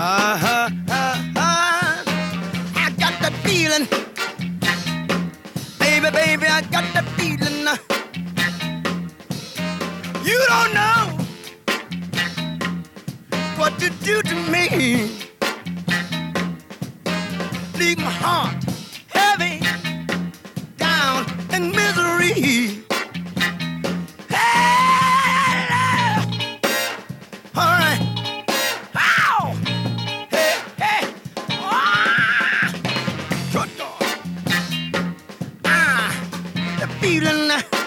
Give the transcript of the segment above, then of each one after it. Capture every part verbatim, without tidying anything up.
Uh-huh, uh-huh. I got the feeling. Baby, baby, I got the feeling. uh, You don't know what to do to me. Leave my heart heavy down in misery. Hey, all right. Ow! Hey, hey. Ah! Good dog. Ah, the feeling.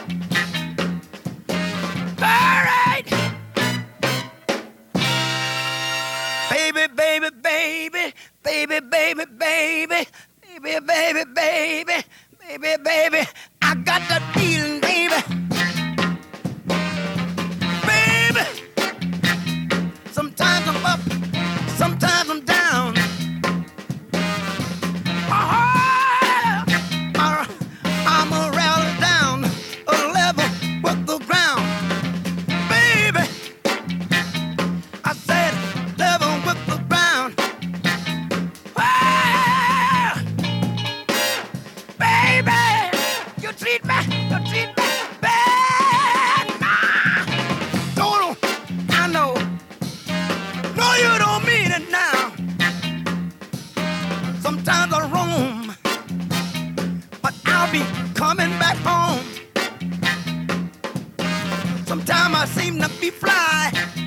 All right. Baby, baby, baby, baby, baby, baby, baby, baby, baby, baby, baby. I got the feeling, baby. Baby. Sometimes I'm up, sometimes I'm down. Uh-huh. I'm a rattle down a level with the ground. Baby, I said level with the ground. Ah, baby, you treat me, you treat me bad. Nah, don't, I know. No, you don't mean it now. Sometimes I roam, but I'll be coming back home. Sometimes I seem to be fly,